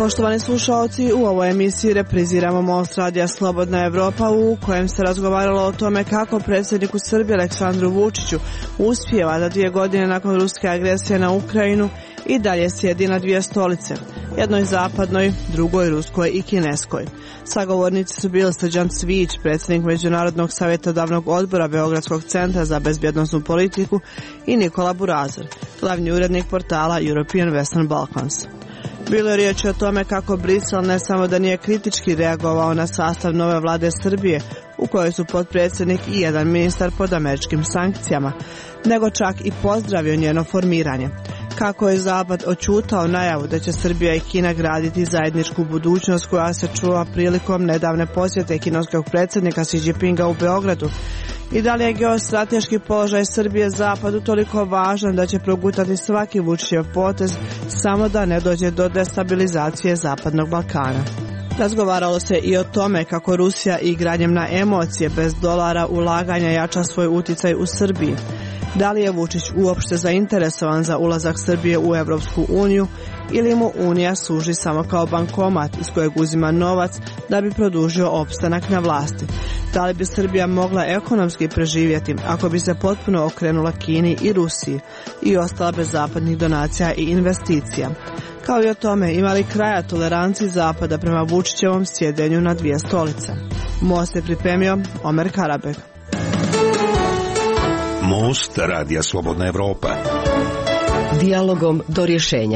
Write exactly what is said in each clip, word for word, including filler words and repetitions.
Poštovani slušalci, u ovoj emisiji repriziramo Most radija Slobodna Evropa u kojem se razgovaralo o tome kako predsjedniku Srbije Aleksandru Vučiću uspijeva da dvije godine nakon ruske agresije na Ukrajinu i dalje sjedi na dvije stolice, jednoj zapadnoj, drugoj ruskoj i kineskoj. Sagovornici su bili Srđan Cvijić, predsjednik Međunarodnog savjetodavnog odbora Beogradskog centra za bezbjednosnu politiku, i Nikola Burazer, glavni urednik portala European Western Balkans. Bilo je riječ o tome kako Brisel ne samo da nije kritički reagovao na sastav nove vlade Srbije, u kojoj su potpredsjednik i jedan ministar pod američkim sankcijama, nego čak i pozdravio njeno formiranje. Kako je Zapad oćutao najavu da će Srbija i Kina graditi zajedničku budućnost koja se čuva prilikom nedavne posjete kineskog predsjednika Xi Jinpinga u Beogradu, i da li je geostrateški položaj Srbije Zapadu toliko važan da će progutati svaki Vučićev potez samo da ne dođe do destabilizacije Zapadnog Balkana. Razgovaralo se i o tome kako Rusija igranjem na emocije bez dolara ulaganja jača svoj uticaj u Srbiji. Da li je Vučić uopšte zainteresovan za ulazak Srbije u Evropsku uniju ili mu Unija služi samo kao bankomat iz kojeg uzima novac da bi produžio opstanak na vlasti? Da li bi Srbija mogla ekonomski preživjeti ako bi se potpuno okrenula Kini i Rusiji i ostala bez zapadnih donacija i investicija? Kao i o tome ima li kraja toleranciji Zapada prema Vučićevom sjedenju na dvije stolice? Most je pripremio Omer Karabek. Most radija Slobodna Evropa. Dijalogom do rješenja.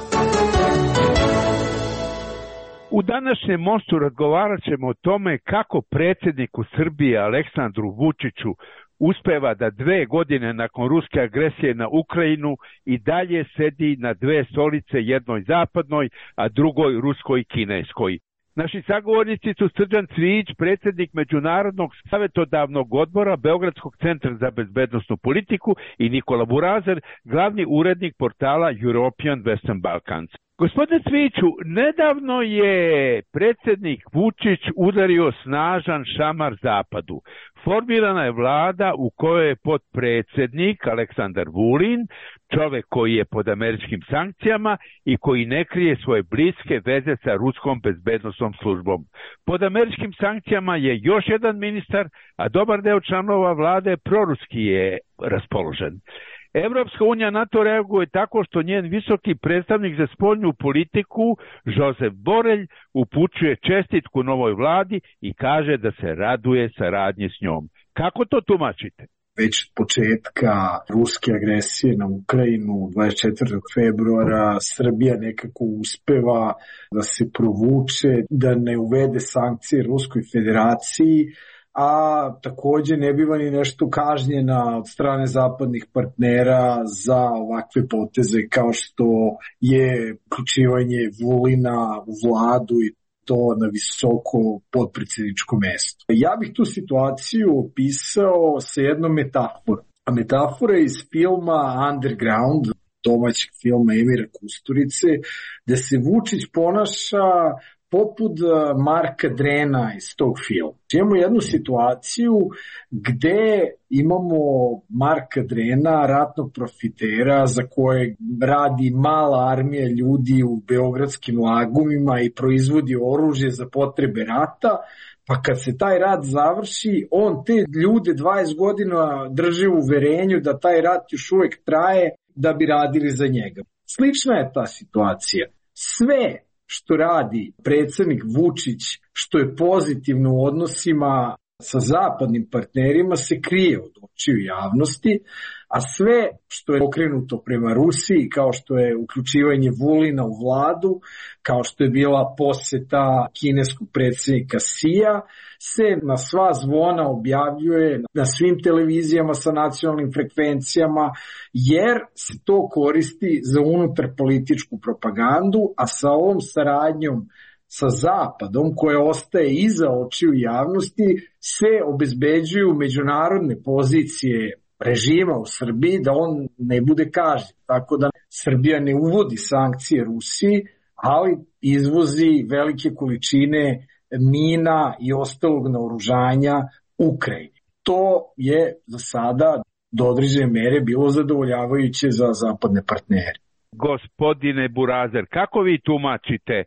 U današnjem Mostu razgovarat ćemo o tome kako predsjedniku Srbije Aleksandru Vučiću uspeva da dve godine nakon ruske agresije na Ukrajinu i dalje sedi na dve stolice, jednoj zapadnoj, a drugoj ruskoj i kineskoj. Naši sagovornici su Srđan Cvijić, predsjednik Međunarodnog savjetodavnog odbora Beogradskog centra za bezbednosnu politiku, i Nikola Burazer, glavni urednik portala European Western Balkans. Gospodine Cvijiću, nedavno je predsjednik Vučić udario snažan šamar Zapadu. Formirana je vlada u kojoj je potpredsjednik Aleksandar Vulin, čovjek koji je pod američkim sankcijama i koji ne krije svoje bliske veze sa ruskom bezbednosnom službom. Pod američkim sankcijama je još jedan ministar, a dobar deo članova vlade proruski je raspoložen. Evropska unija na to reaguje tako što njen visoki predstavnik za spoljnu politiku, Josep Borelj, upućuje čestitku novoj vladi i kaže da se raduje saradnji s njom. Kako to tumačite? Već od početka ruske agresije na Ukrajinu dvadeset četvrtog februara Srbija nekako uspeva da se provuče, da ne uvede sankcije Ruskoj federaciji, a takođe ne biva ni nešto kažnjena od strane zapadnih partnera za ovakve poteze kao što je uključivanje Vulina u vladu i to na visoko potpredsjedničko mesto. Ja bih tu situaciju opisao sa jednom metaforom. A metafora je iz filma Underground, domaćeg filma Emira Kusturice, gde se Vučić ponaša poput Marka Drena iz tog filma. Imamo jednu situaciju gde imamo Marka Drena, ratnog profitera za koje radi mala armija ljudi u beogradskim lagumima i proizvodi oružje za potrebe rata, pa kad se taj rat završi, on te ljude dvadeset godina drži u uverenju da taj rat još uvek traje da bi radili za njega. Slična je ta situacija. Sve što radi predsjednik Vučić, što je pozitivno u odnosima sa zapadnim partnerima, se krije od očiju javnosti, a sve što je okrenuto prema Rusiji, kao što je uključivanje Vulina u vladu, kao što je bila posjeta kineskog predsjednika Xija, se na sva zvona objavljuje na svim televizijama sa nacionalnim frekvencijama, jer se to koristi za unutar političku propagandu, a sa ovom saradnjom sa Zapadom, koja ostaje iza očiju javnosti, se obezbeđuju međunarodne pozicije režima u Srbiji da on ne bude kažnjen. Tako da Srbija ne uvodi sankcije Rusiji, ali izvozi velike količine mina i ostalog naoružanja Ukrajini. To je za sada do određene mere bilo zadovoljavajuće za zapadne partnere. Gospodine Burazer, kako vi tumačite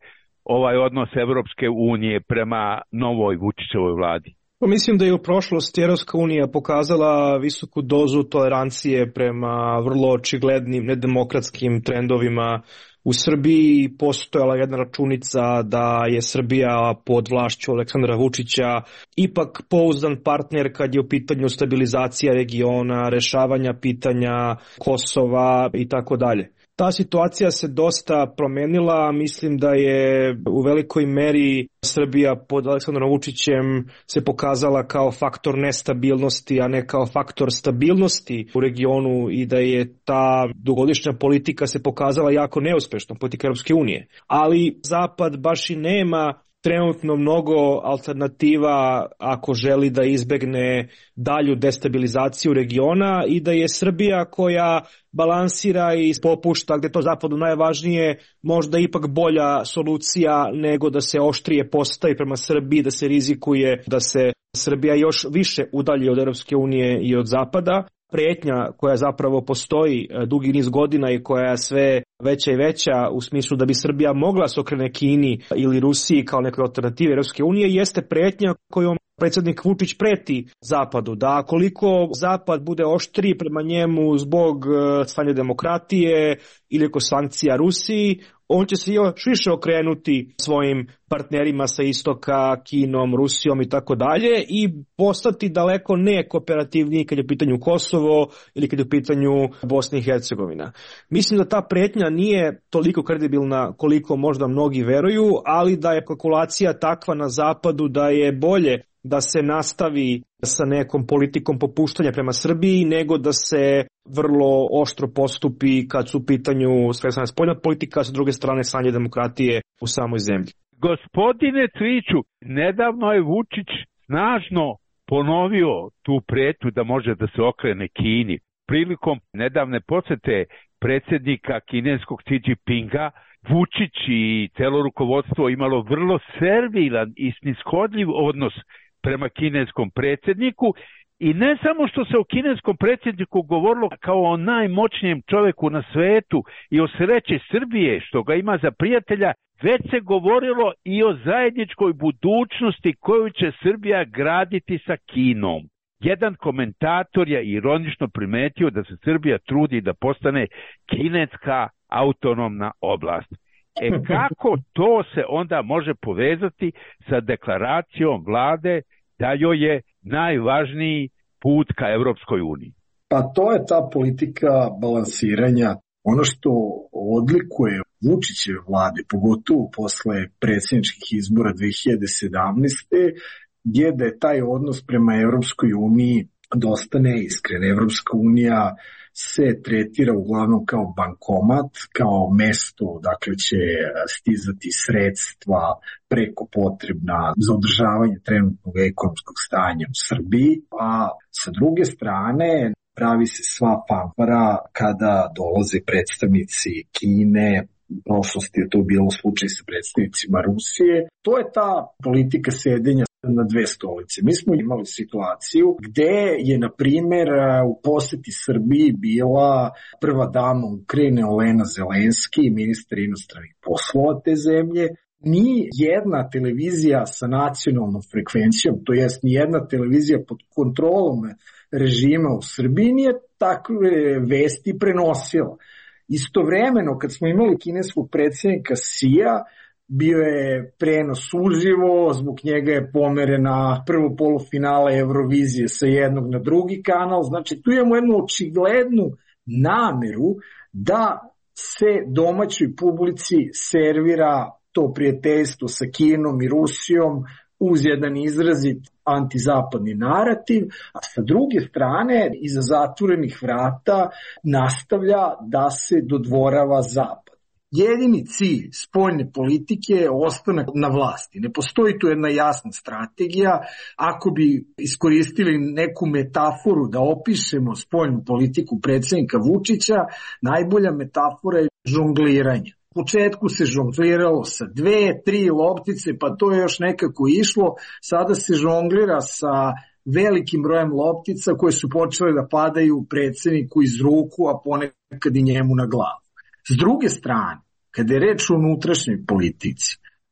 ovaj odnos Evropske unije prema novoj Vučićevoj vladi? Mislim da je u prošlosti Evropska unija pokazala visoku dozu tolerancije prema vrlo očiglednim nedemokratskim trendovima u Srbiji. Postojala jedna računica da je Srbija pod vlašću Aleksandra Vučića ipak pouzdan partner kad je u pitanju stabilizacija regiona, rešavanja pitanja Kosova i tako dalje. Ta situacija se dosta promenila, mislim da je u velikoj meri Srbija pod Aleksandrom Vučićem se pokazala kao faktor nestabilnosti, a ne kao faktor stabilnosti u regionu i da je ta dugogodišnja politika se pokazala jako neuspešnom, politika Europske unije. Ali Zapad baš i nema trenutno mnogo alternativa ako želi da izbegne dalju destabilizaciju regiona i da je Srbija koja balansira i popušta gde to Zapadu najvažnije možda ipak bolja solucija nego da se oštrije postavi prema Srbiji, da se rizikuje da se Srbija još više udalji od Europske unije i od Zapada. Pretnja koja zapravo postoji dugi niz godina i koja je sve veća i veća u smislu da bi Srbija mogla se okrene Kini ili Rusiji kao nekoj alternativi Europske unije jeste pretnja kojom predsjednik Vučić preti Zapadu, da koliko Zapad bude oštriji prema njemu zbog stanja demokratije ili oko sankcija Rusiji, on će se još više okrenuti svojim partnerima sa istoka, Kinom, Rusijom i tako dalje i postati daleko nekooperativniji kad je u pitanju Kosovo ili kad je u pitanju Bosna i Hercegovina. Mislim da ta pretnja nije toliko kredibilna koliko možda mnogi veruju, ali da je kalkulacija takva na Zapadu da je bolje da se nastavi sa nekom politikom popuštanja prema Srbiji nego da se vrlo oštro postupi kad su u pitanju sve strane spoljna politika, a sa druge strane stanje demokratije u samoj zemlji. Gospodine Cviću, nedavno je Vučić snažno ponovio tu pretnju da može da se okrene Kini. Prilikom nedavne posete predsjednika kineskog Xi Jinpinga, Vučić i celo rukovodstvo imalo vrlo servilan i snishodljiv odnos prema kineskom predsjedniku i ne samo što se o kineskom predsjedniku govorilo kao o najmoćnijem čovjeku na svetu i o sreći Srbije što ga ima za prijatelja, već se govorilo i o zajedničkoj budućnosti koju će Srbija graditi sa Kinom. Jedan komentator je ironično primetio da se Srbija trudi da postane kineska autonomna oblast. E kako to se onda može povezati sa deklaracijom vlade da joj je najvažniji put ka Evropskoj uniji? Pa to je ta politika balansiranja. Ono što odlikuje Vučićeve vlade, pogotovo posle predsjedničkih izbora dve hiljade sedamnaeste. je da je taj odnos prema Evropskoj uniji dosta neiskren. Evropska unija se tretira uglavnom kao bankomat, kao mesto dakle će stizati sredstva preko potrebna za održavanje trenutnog ekonomskog stanja u Srbiji, a sa druge strane pravi se sva fanfara kada dolaze predstavnici Kine. U prošlosti je to bilo slučaj sa predstavnicima Rusije. To je ta politika sedenja na dve stolice. Mi smo imali situaciju gde je, na primjer, u poseti Srbiji bila prva dama Ukrajine Olena Zelenski, ministar inostranih poslova te zemlje. Ni jedna televizija sa nacionalnom frekvencijom, to jest ni jedna televizija pod kontrolom režima u Srbiji nije takve vesti prenosila. Istovremeno, kad smo imali kineskog predsjednika Xija, bio je prenos uživo, zbog njega je pomerena prvo polufinale Eurovizije sa jednog na drugi kanal. Znači, tu imamo jednu očiglednu nameru da se domaćoj publici servira to prijateljstvo sa Kinom i Rusijom uz jedan izrazit antizapadni narativ, a sa druge strane, iza zatvorenih vrata nastavlja da se dodvorava Zapad. Jedini cilj spoljne politike je ostanak na vlasti. Ne postoji tu jedna jasna strategija. Ako bi iskoristili neku metaforu da opišemo spoljnu politiku predsjednika Vučića, najbolja metafora je žongliranje. U početku se žongliralo sa dve, tri loptice, pa to je još nekako išlo. Sada se žonglira sa velikim brojem loptica koje su počele da padaju predsjedniku iz ruku, a ponekad i njemu na glavu. S druge strane, kada je reč o unutrašnjoj politici,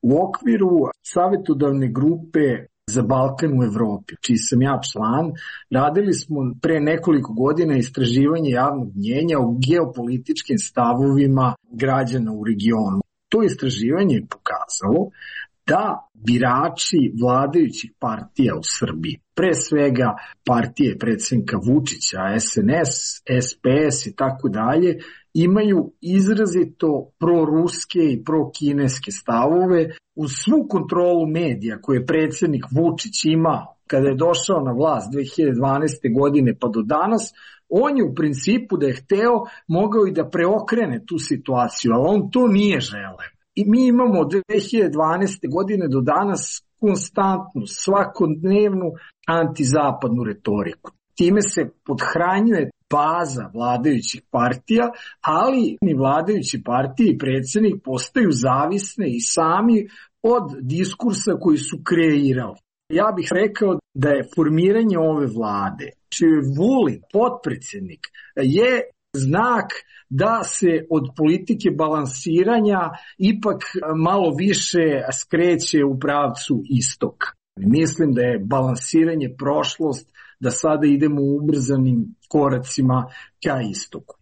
U okviru savjetodavne grupe za Balkan u Evropi, čiji sam ja član, radili smo pre nekoliko godina istraživanje javnog mnjenja o geopolitičkim stavovima građana u regionu. To istraživanje je pokazalo da birači vladajućih partija u Srbiji, pre svega partije predsjednika Vučića, S N S, S P S i tako dalje, imaju izrazito proruske i prokineske stavove uz svu kontrolu medija koje je predsjednik Vučić imao kada je došao na vlast dve hiljade dvanaeste. godine pa do danas. On je u principu, da je hteo, mogao i da preokrene tu situaciju, ali on to nije želeo. I mi imamo od dve hiljade dvanaeste. godine do danas konstantnu, svakodnevnu antizapadnu retoriku. Time se podhranjuje baza vladajućih partija, ali ni vladajući partije i predsjednik postaju zavisne i sami od diskursa koji su kreirali. Ja bih rekao da je formiranje ove vlade, čiji je Vulin potpredsjednik, je znak da se od politike balansiranja ipak malo više skreće u pravcu istoka. Mislim da je balansiranje prošlost, da sada idemo ubrzanim koracima ka istoku.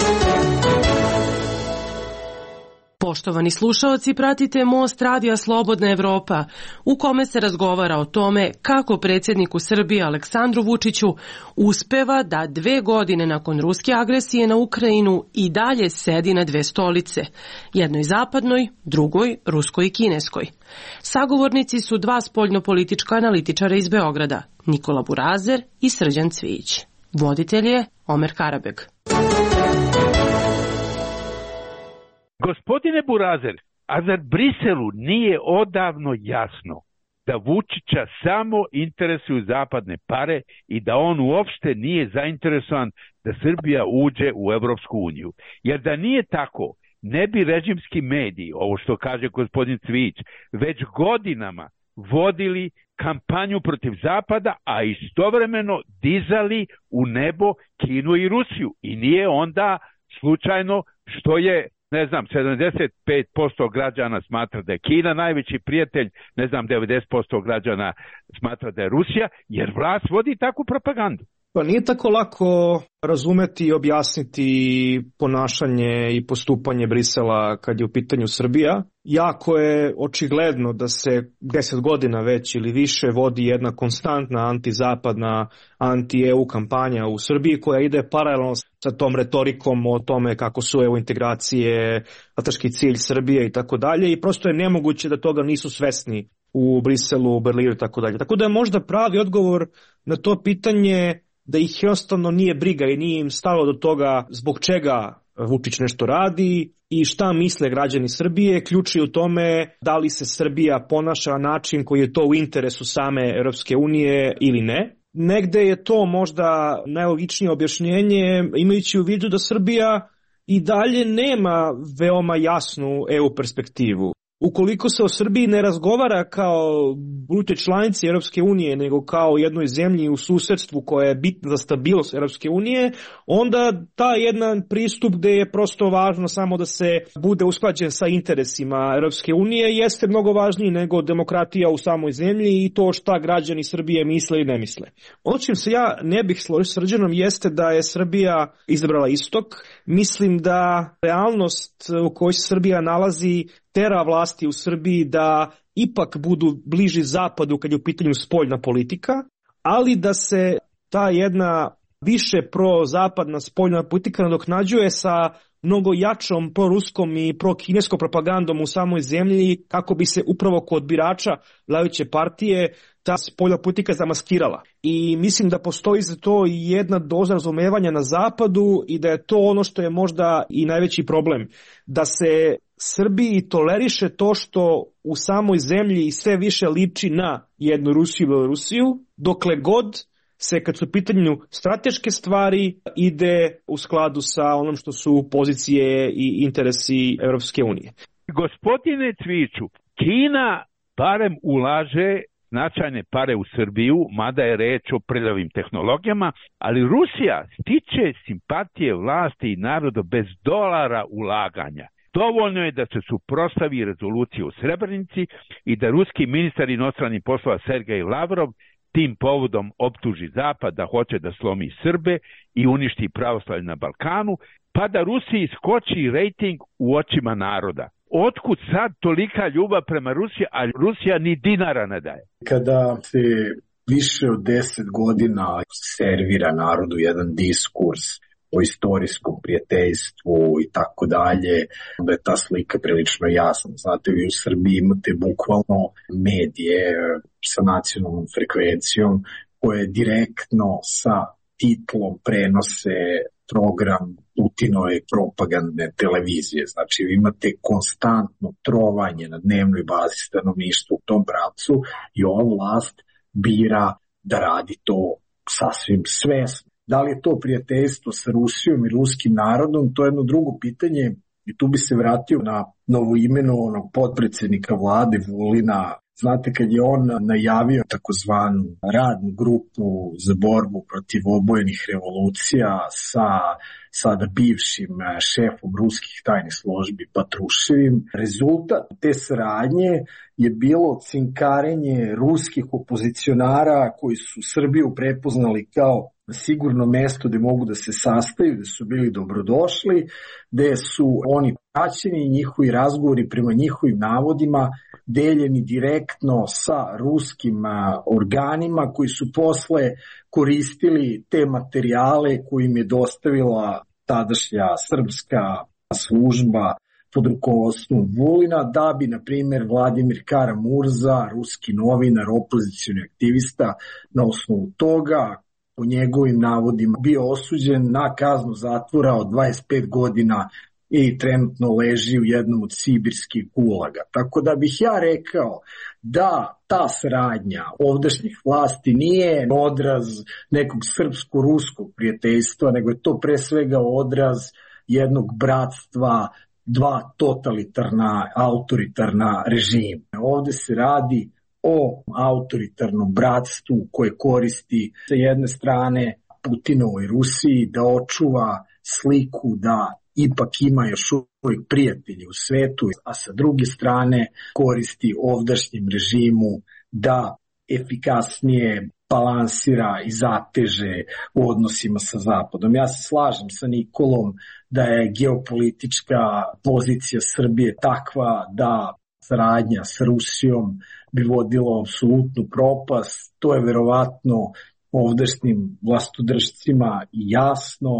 Poštovani slušaoci, pratite Most radija Slobodna Evropa, u kome se razgovara o tome kako predsjedniku Srbije Aleksandru Vučiću uspeva da dve godine nakon ruske agresije na Ukrajinu i dalje sedi na dve stolice, jednoj zapadnoj, drugoj ruskoj i kineskoj. Sagovornici su dva spoljnopolitička analitičara iz Beograda, Nikola Burazer i Srđan Cvijić. Voditelj je Omer Karabeg. Gospodine Burazer, a zar Briselu nije odavno jasno da Vučića samo interesuju zapadne pare i da on uopšte nije zainteresovan da Srbija uđe u Evropsku uniju? Jer da nije tako, ne bi režimski mediji, ovo što kaže gospodin Cvijić, već godinama vodili kampanju protiv Zapada, a istovremeno dizali u nebo Kinu i Rusiju. I nije onda slučajno što je, ne znam, sedamdeset pet posto građana smatra da je Kina najveći prijatelj, ne znam, devedeset posto građana smatra da je Rusija, jer vlast vodi takvu propagandu. Pa nije tako lako razumeti i objasniti ponašanje i postupanje Brisela kad je u pitanju Srbija. Jako je očigledno da se deset godina već ili više vodi jedna konstantna antizapadna, anti-E U kampanja u Srbiji koja ide paralelno sa tom retorikom o tome kako su E U integracije strateški cilj Srbije i tako dalje i prosto je nemoguće da toga nisu svesni u Briselu, u Berlinu i tako dalje. Tako da je možda pravi odgovor na to pitanje da ih jednostavno nije briga i nije im stalo do toga zbog čega Vučić nešto radi i šta misle građani Srbije, ključ je u tome da li se Srbija ponaša na način koji je to u interesu same Europske unije ili ne. Negde je to možda najlogičnije objašnjenje, imajući u vidu da Srbija i dalje nema veoma jasnu E U perspektivu. Ukoliko se o Srbiji ne razgovara kao brute članici Europske unije, nego kao jednoj zemlji u susedstvu koja je bitna za stabilnost Europske unije, onda ta jedan pristup gde je prosto važno samo da se bude usklađen sa interesima Europske unije jeste mnogo važniji nego demokratija u samoj zemlji i to šta građani Srbije misle i ne misle. Ono čim se ja ne bih složio s Srđanom jeste da je Srbija izabrala istok. Mislim da realnost u kojoj se Srbija nalazi tera vlasti u Srbiji da ipak budu bliži zapadu kad je u pitanju spoljna politika, ali da se ta jedna više prozapadna spoljna politika nadoknađuje sa mnogo jačom proruskom i prokineskom propagandom u samoj zemlji kako bi se upravo kod birača vladajuće partije ta spoljna politika zamaskirala. I mislim da postoji za to jedna doza razumevanja na zapadu i da je to ono što je možda i najveći problem. Da se Srbiji toleriše to što u samoj zemlji sve više liči na jednu Rusiju i Belorusiju, dokle god se kad su u pitanju strateške stvari ide u skladu sa onom što su pozicije i interesi Europske unije. Gospodine Cvijiću, Kina barem ulaže značajne pare u Srbiju, mada je reč o prljavim tehnologijama, ali Rusija stiče simpatije vlasti i naroda bez dolara ulaganja. Dovoljno je da se suprotstavi rezoluciji u Srebrenici i da ruski ministar inostranih poslova Sergej Lavrov tim povodom optuži Zapad da hoće da slomi Srbe i uništi pravoslavlje na Balkanu, pa da Rusiji skoči rejting u očima naroda. Otkud sad tolika ljubav prema Rusiji, a Rusija ni dinara ne daje? Kada se više od deset godina servira narodu jedan diskurs o istorijskom prijateljstvu i tako dalje, onda je ta slika prilično jasna. Znate, vi u Srbiji imate bukvalno medije sa nacionalnom frekvencijom koje direktno sa titlom prenose program Putinove propagandne televizije. Znači, vi imate konstantno trovanje na dnevnoj bazi stanovništva u tom pravcu i ova vlast bira da radi to sasvim svesno. Da li je to prijateljstvo sa Rusijom i ruskim narodom, to je jedno drugo pitanje i tu bi se vratio na novoimenovanog potpredsednika vlade Vulina. Znate, kad je on najavio takozvanu radnu grupu za borbu protiv obojenih revolucija sa sada bivšim šefom ruskih tajnih službi Patruševim, rezultat te saradnje je bilo cinkarenje ruskih opozicionara koji su Srbiju prepoznali kao sigurno mesto gde mogu da se sastaju, gde su bili dobrodošli, gde su oni praćeni i njihovi razgovori prema njihovim navodima deljeni direktno sa ruskim organima koji su posle koristili te materijale koje im je dostavila tadašnja srpska služba pod rukovodstvom Vulina, da bi, na primjer, Vladimir Kara-Murza, ruski novinar, opozicioni aktivista, na osnovu toga, po njegovim navodima, bio osuđen na kaznu zatvora od dvadeset pet godina i trenutno leži u jednom od sibirskih gulaga. Tako da bih ja rekao da ta saradnja ovdašnjih vlasti nije odraz nekog srpsko-ruskog prijateljstva, nego je to pre svega odraz jednog bratstva dva totalitarna, autoritarna režima. Ovde se radi o autoritarnom bratstvu koje koristi sa jedne strane Putinovoj Rusiji da očuva sliku da ipak ima još uvijek prijatelji u svetu, a sa druge strane koristi ovdašnjem režimu da efikasnije balansira i zateže u odnosima sa Zapadom. Ja se slažem sa Nikolom da je geopolitička pozicija Srbije takva da saradnja sa Rusijom bi vodilo apsolutnu propast. To je verovatno ovdašnjim vlastodržcima jasno,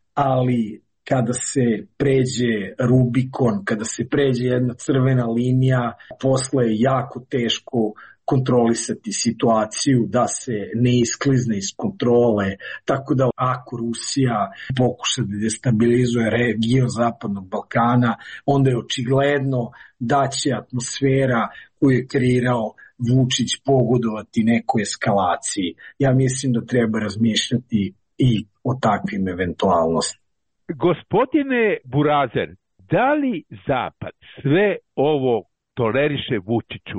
ali kada se pređe Rubikon, kada se pređe jedna crvena linija, posle je jako teško kontrolisati situaciju da se ne isklizne iz kontrole, tako da ako Rusija pokuša da destabilizuje region Zapadnog Balkana, onda je očigledno da će atmosfera koju je kreirao Vučić pogodovati nekoj eskalaciji. Ja mislim da treba razmišljati i o takvim eventualnostima. Gospodine Burazer, da li Zapad sve ovo toleriše Vučiću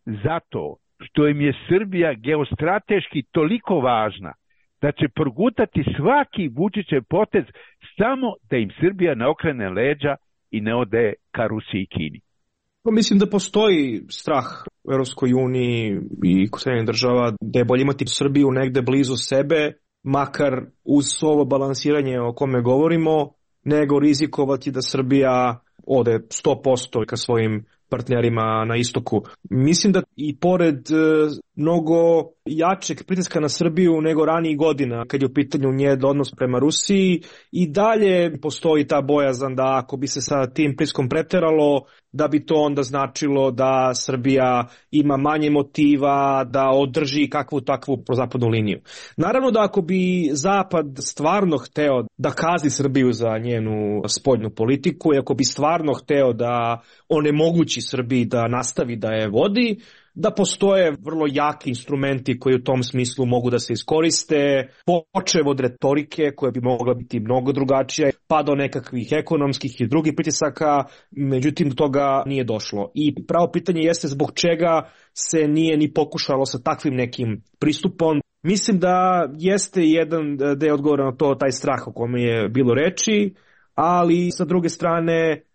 zato što im je Srbija geostrateški toliko važna da će progutati svaki Vučićev potez samo da im Srbija ne okrene leđa i ne ode ka Rusiji i Kini? Mislim da postoji strah u Evropskoj uniji i kod Sjedinjenih država da je bolje imati Srbiju negde blizu sebe, makar uz ovo balansiranje o kome govorimo, nego rizikovati da Srbija ode sto posto ka svojim partnerima na istoku. Mislim da i pored e, mnogo jačeg pritiska na Srbiju nego ranijih godina, kad je u pitanju njen odnos prema Rusiji, i dalje postoji ta bojazan da ako bi se sa tim pritiskom preteralo, da bi to onda značilo da Srbija ima manje motiva da održi kakvu takvu prozapadnu liniju. Naravno da ako bi Zapad stvarno hteo da kazni Srbiju za njenu spoljnu politiku i ako bi stvarno hteo da onemogući Srbiji da nastavi da je vodi, da postoje vrlo jaki instrumenti koji u tom smislu mogu da se iskoriste, počev od retorike koja bi mogla biti mnogo drugačija, pa do nekakvih ekonomskih i drugih pritisaka, međutim do toga nije došlo. I pravo pitanje jeste zbog čega se nije ni pokušalo sa takvim nekim pristupom. Mislim da jeste jedan deo odgovora na to, taj strah o kome je bilo reči, ali sa druge strane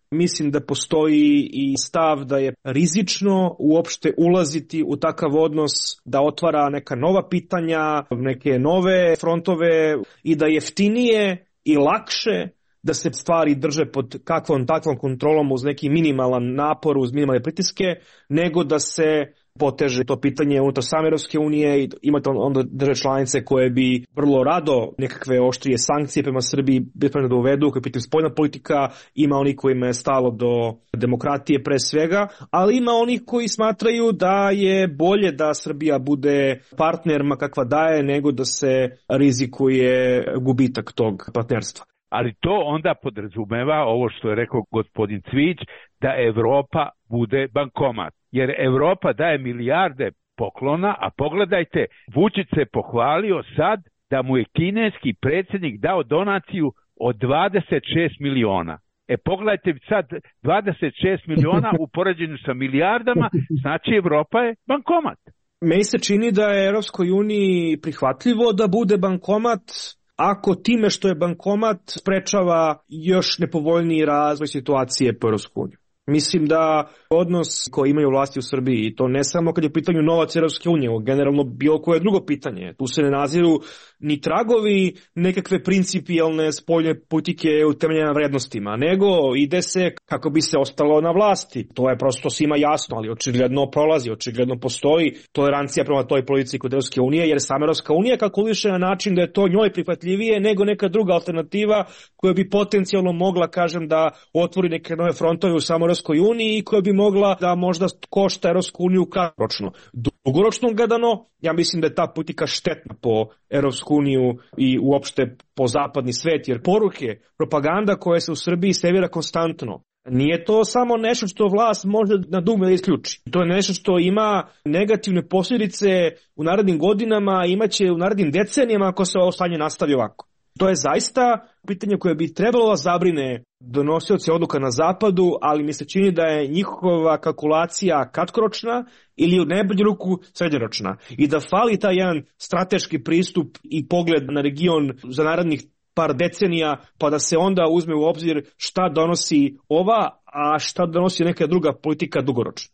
Mislim da postoji i stav da je rizično uopšte ulaziti u takav odnos, da otvara neka nova pitanja, neke nove frontove i da jeftinije i lakše da se stvari drže pod kakvom takvom kontrolom uz neki minimalan napor, uz minimalne pritiske, nego da se poteže to pitanje unutar same Europske unije i imate onda države članice koje bi vrlo rado nekakve oštrije sankcije prema Srbiji bitno da uvedu, koje pitaju spoljna politika, ima oni kojima je stalo do demokratije pre svega, ali ima oni koji smatraju da je bolje da Srbija bude partner ma kakva daje nego da se rizikuje gubitak tog partnerstva. Ali to onda podrazumeva ovo što je rekao gospodin Cvić, da Evropa bude bankomat. Jer Evropa daje milijarde poklona, a pogledajte, Vučić se pohvalio sad da mu je kineski predsjednik dao donaciju od dvadeset šest miliona. E pogledajte sad, dvadeset šest miliona u poređenju sa milijardama, znači Evropa je bankomat. Meni se čini da je Europskoj uniji prihvatljivo da bude bankomat, ako time što je bankomat sprečava još nepovoljniji razvoj situacije po Europskoj uniji. Mislim da odnos koji imaju vlasti u Srbiji, i to ne samo kad je u pitanju novac Europske unije, generalno bilo koje drugo pitanje, tu se ne naziru ni tragovi nekakve principijelne spoljne politike utemeljene na vrednostima, nego ide se kako bi se ostalo na vlasti. To je prosto svima jasno, ali očigledno prolazi, očigledno postoji tolerancija prema toj politici kod Europske unije, jer sama Europska unija kalkuliše na način da je to njoj prihvatljivije nego neka druga alternativa koja bi potencijalno mogla, kažem, da otvori neke nove frontove u samoj Europskoj uniji i koja bi mogla da možda košta Europsku uniju kratkoročno. Dugoročno gledano, ja mislim da je ta politika štetna po Europsku uniju i uopšte po zapadni svet, jer poruke, propaganda koja se u Srbiji servira konstantno, nije to samo nešto što vlast može na dugme da isključi. To je nešto što ima negativne posljedice u narednim godinama, imaće u narednim decenijama ako se ovo stanje nastavi ovako. To je zaista pitanje koje bi trebalo da zabrine donosioce odluka na zapadu, ali mi se čini da je njihova kalkulacija kratkoročna ili u najbolju ruku srednjoročna i da fali taj jedan strateški pristup i pogled na region za narednih par decenija, pa da se onda uzme u obzir šta donosi ova, a šta donosi neka druga politika dugoročno.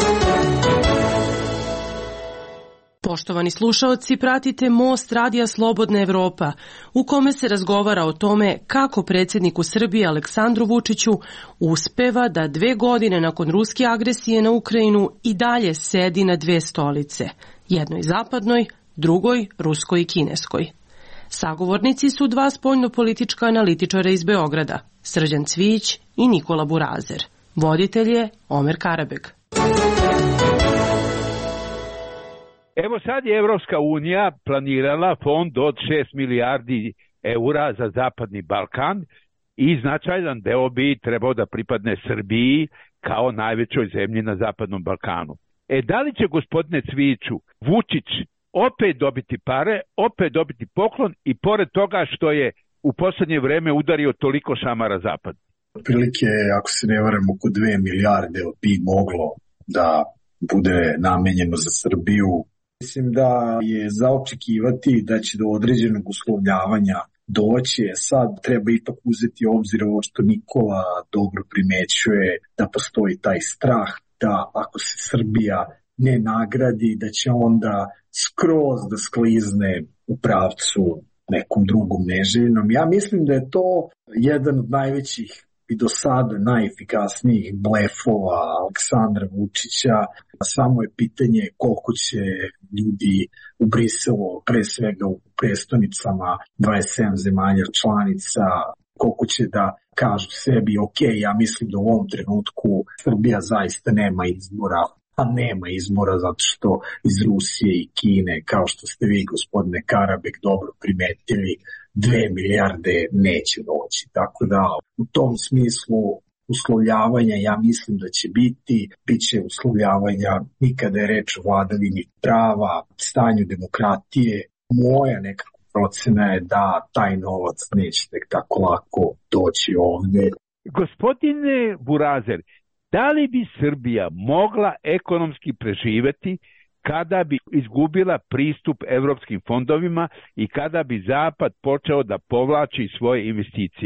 Poštovani slušaoci, pratite Most Radija Slobodna Evropa, u kome se razgovara o tome kako predsjedniku Srbije Aleksandru Vučiću uspeva da dve godine nakon ruske agresije na Ukrajinu i dalje sedi na dve stolice, jednoj zapadnoj, drugoj ruskoj i kineskoj. Sagovornici su dva spoljnopolitička analitičara iz Beograda, Srđan Cvić i Nikola Burazer. Voditelj je Omer Karabeg. Evo sad je Evropska unija planirala fond od šest milijardi eura za Zapadni Balkan i značajan deo bi trebao da pripadne Srbiji kao najvećoj zemlji na Zapadnom Balkanu. E da li će, gospodine Cviću, Vučić opet dobiti pare, opet dobiti poklon i pored toga što je u posljednje vreme udario toliko šamara zapad? Otprilike, ako se ne varam, oko dve milijarde bi moglo da bude namenjeno za Srbiju. Mislim da je za očekivati da će do određenog uslovljavanja doći. Sad treba ipak uzeti obzir ovo što Nikola dobro primećuje, da postoji taj strah da ako se Srbija ne nagradi, da će onda skroz da sklizne u pravcu nekom drugom neželjenom. Ja mislim da je to jedan od najvećih i do sada najefikasnijih blefova Aleksandra Vučića. Samo je pitanje koliko će ljudi u Briselu, pre svega u prestonicama dvadeset sedam zemalja članica, koliko će da kažu sebi, ok, ja mislim da u ovom trenutku Srbija zaista nema izbora, a nema izbora zato što iz Rusije i Kine, kao što ste vi, gospodine Karabek, dobro primetili, dve milijarde neće doći. Tako da u tom smislu uslovljavanja ja mislim da će biti, bit će uslovljavanja nikada je reč o vladavini prava, stanju demokratije. Moja nekako procena je da taj novac neće tek tako lako doći ovde. Gospodine Burazer, da li bi Srbija mogla ekonomski preživeti kada bi izgubila pristup evropskim fondovima i kada bi Zapad počeo da povlači svoje investicije?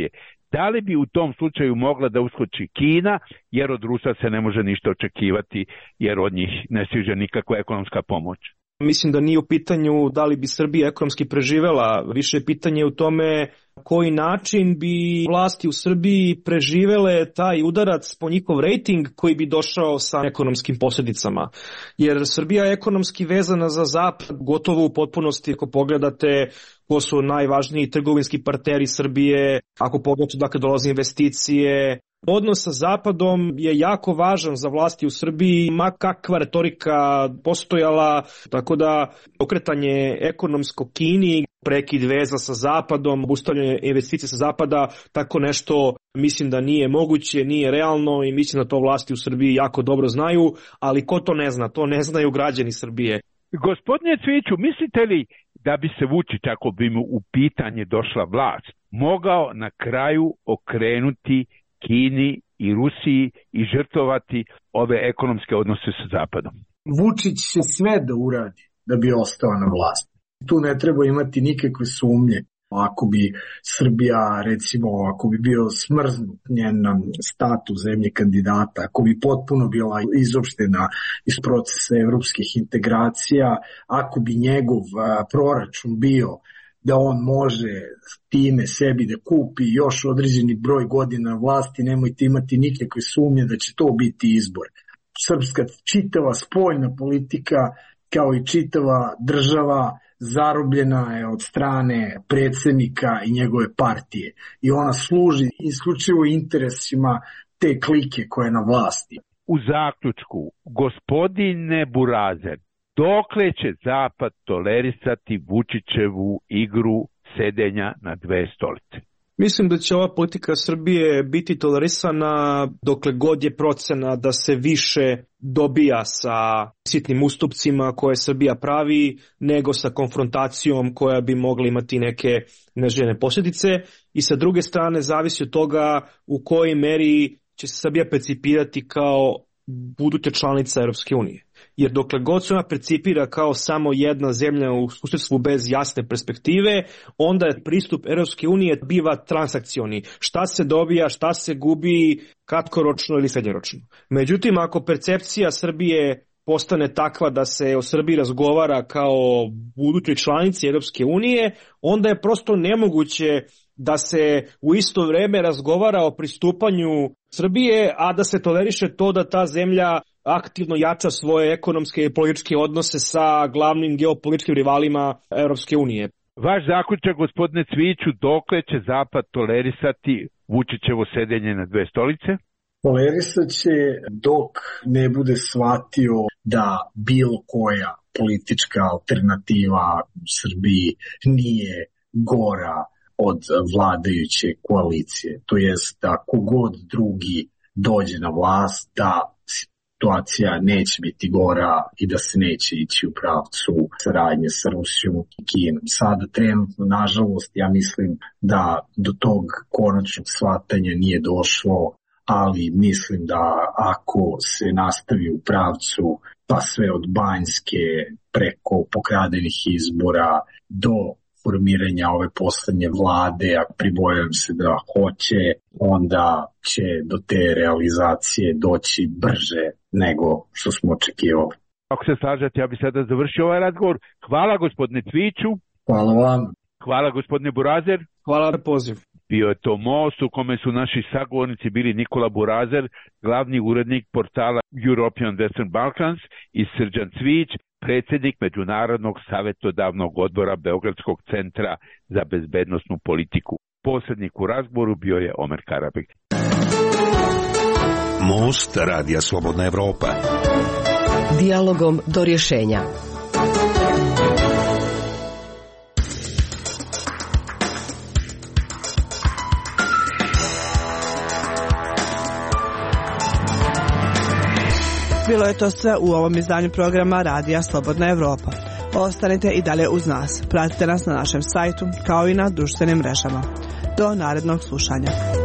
Da li bi u tom slučaju mogla da uskoči Kina, jer od Rusa se ne može ništa očekivati, jer od njih ne stiže nikakva ekonomska pomoć? Mislim da nije u pitanju da li bi Srbija ekonomski preživela, više je pitanje u tome koji način bi vlasti u Srbiji preživele taj udarac po njihov rejting koji bi došao sa ekonomskim posljedicama. Jer Srbija je ekonomski vezana za zapad gotovo u potpunosti. Ako pogledate ko su najvažniji trgovinski partneri Srbije, ako pogledate dakle dolaze investicije, odnos sa Zapadom je jako važan za vlasti u Srbiji, ma kakva retorika postojala, tako da okretanje ekonomsko Kini, prekid veza sa Zapadom, obustavljanje investicija sa Zapada, tako nešto mislim da nije moguće, nije realno i mislim da to vlasti u Srbiji jako dobro znaju, ali ko to ne zna? To ne znaju građani Srbije. Gospodine Cviću, mislite li da bi se Vučić, ako bi mu u pitanje došla vlast, mogao na kraju okrenuti Kini i Rusiji i žrtvovati ove ekonomske odnose sa Zapadom? Vučić će sve da uradi da bi ostao na vlasti. Tu ne treba imati nikakve sumnje. Ako bi Srbija, recimo, ako bi bio smrznut njen status zemlje kandidata, ako bi potpuno bila izopštena iz procesa evropskih integracija, ako bi njegov proračun bio da on može time sebi da kupi još određeni broj godina vlasti, nemojte imati nikakve sumnje da će to biti izbor. Srpska čitava spoljna politika, kao i čitava država, zarobljena je od strane predsjednika i njegove partije. I ona služi isključivo interesima te klike koja je na vlasti. U zaključku, gospodine Burazer, dokle će Zapad tolerisati Vučićevu igru sedenja na dve stolice? Mislim da će ova politika Srbije biti tolerisana dokle god je procena da se više dobija sa sitnim ustupcima koje Srbija pravi nego sa konfrontacijom koja bi mogla imati neke neželjene posljedice. I sa druge strane zavisi od toga u kojoj meri će se Srbija percipirati kao buduća članica Europske unije. Jer dokle god se ona percipira kao samo jedna zemlja u susjedstvu bez jasne perspektive, onda je pristup Europske unije biva transakcioni. Šta se dobija, šta se gubi, kratkoročno ili srednjoročno. Međutim, ako percepcija Srbije postane takva da se o Srbiji razgovara kao budućoj članici Europske unije, onda je prosto nemoguće da se u isto vreme razgovara o pristupanju Srbije, a da se toleriše to da ta zemlja aktivno jača svoje ekonomske i političke odnose sa glavnim geopolitičkim rivalima Europske unije. Vaš zaključak, gospodine Cviću, dokle će Zapad tolerisati Vučićevo sedenje na dve stolice? Tolerisat će dok ne bude shvatio da bilo koja politička alternativa u Srbiji nije gora od vladajuće koalicije. To jest da kogod drugi dođe na vlast, da situacija neće biti gora i da se neće ići u pravcu saradnje sa Rusijom i Kinom. Sada trenutno, nažalost, ja mislim da do tog konačnog shvatanja nije došlo, ali mislim da ako se nastavi u pravcu pa sve od Banjske preko pokradenih izbora do formiranja ove poslednje vlade, a pribojujem se da hoće, onda će do te realizacije doći brže nego što smo očekivali. Ako se slažete, ja bih sada završio ovaj razgovor. Hvala gospodine Cviću. Hvala vam. Hvala gospodine Burazer. Hvala na poziv. Bio je to Most u kome su naši sagovornici bili Nikola Burazer, glavni urednik portala European Western Balkans, i Srđan Cvić, predsjednik Međunarodnog savjetodavnog odbora Beogradskog centra za bezbednosnu politiku. Posrednik u razgovoru bio je Omer Karabek. Most Radija Slobodna Evropa. Dijalogom do rješenja. Bilo je to sve u ovom izdanju programa Radija Slobodna Evropa. Ostanite i dalje uz nas. Pratite nas na našem sajtu kao i na društvenim mrežama. Do narednog slušanja.